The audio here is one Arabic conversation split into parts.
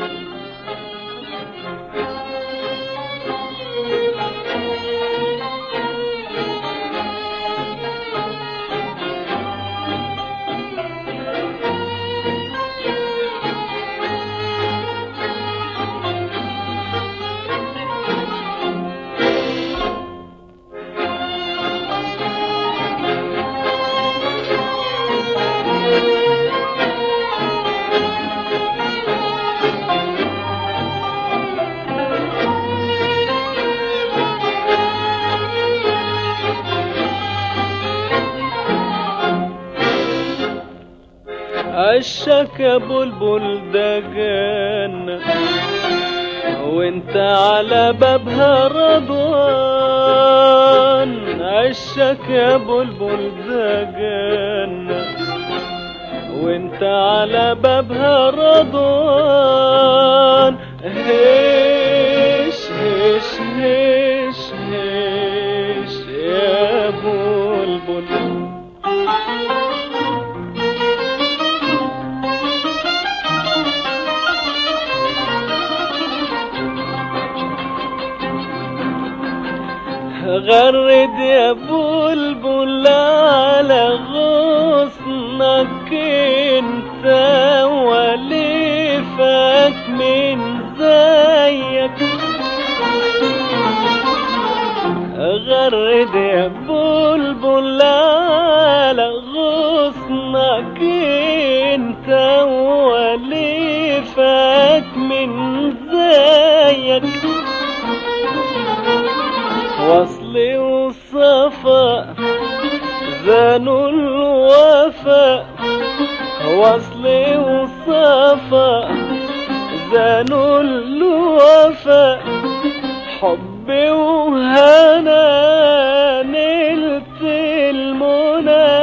عشك يا بلبل ده جنة وانت على بابها رضوان. عشك يا بلبل ده جنة وانت على بابها رضوان. هش هش هش هش يا بلبل. غرد يا بلبل على غصنك انت وليفك من زيك. غرد يا بلبل على غصنك انت وليفك من زيك. وصلي وصفا زانوا الوفا. وصلي وصفا زانوا الوفا. حبي وهنا نلت المنى.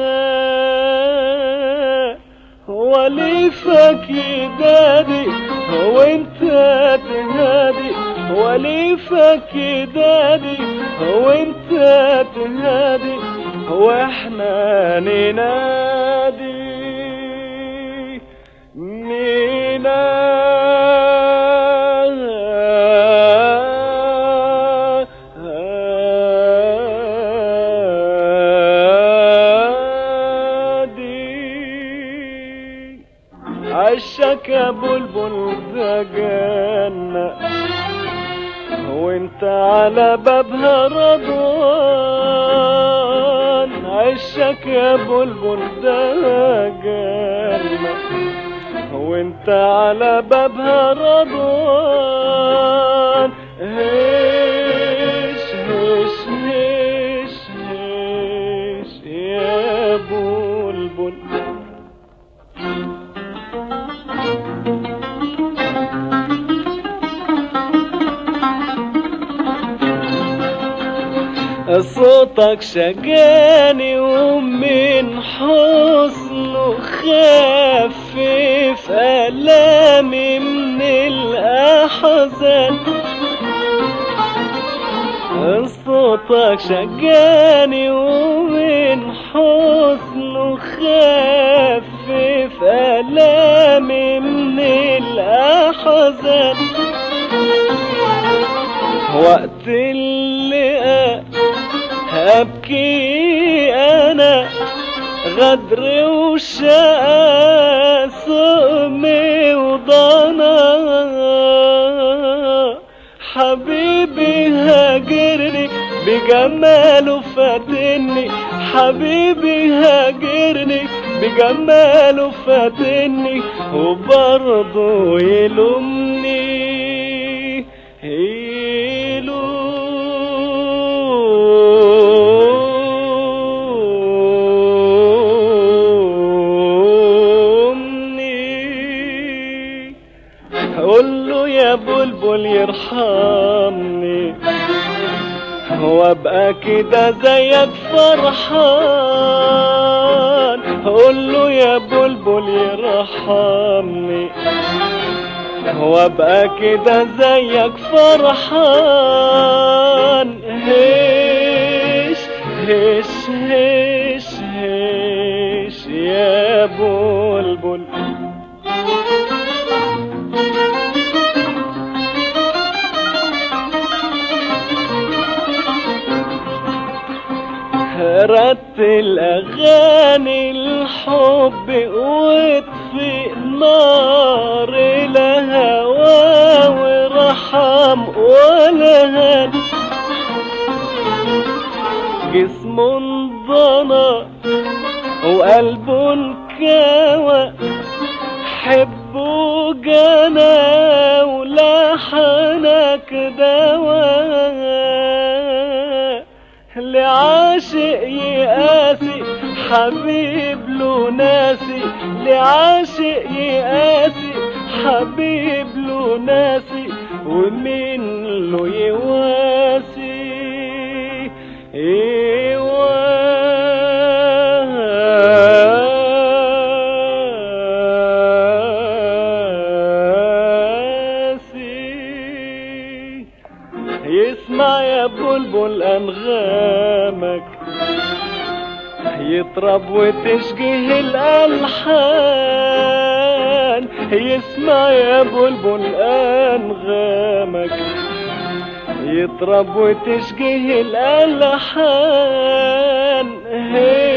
وليفك يدادي وانت تهادي. وليفك يدادي وانت تهادي واحنا ننادي عشك يا بلبل ده جنة وانت على بابها رضوان. عشك يا بلبل ده جنة وانت على بابها رضوان. هش هش هش هش يا بلبل. صوتك شجاني ومن حسنه خفف ألامي من الأحزان. صوتك شجاني ومن حسنه خفف ألامي من الأحزان. وقت اللقاء أبكي أنا غدر وشقا سقمي وضنا. حبيبي هاجرني بجماله فاتني. حبيبي هاجرني بجماله فاتني وبرضه يلومني. قوله يا بلبل يرحمني وابقى كده زيك فرحان. قوله يا بلبل يرحمني وابقى كده زيك فرحان. هش هش هش هش يا بلبل. جسم انضنى وقلب انكوى، حبه جنى ولحنك دواء، لعاشق يقاسي حبيب له ناسي، لعاشق يقاسي حبيب له ناسي، ومين له يواسي يسمع يا بلبل أنغامك، يطرب وتشجيه الألحان، يسمع يا بلبل أنغامك، يطرب وتشجيه الألحان.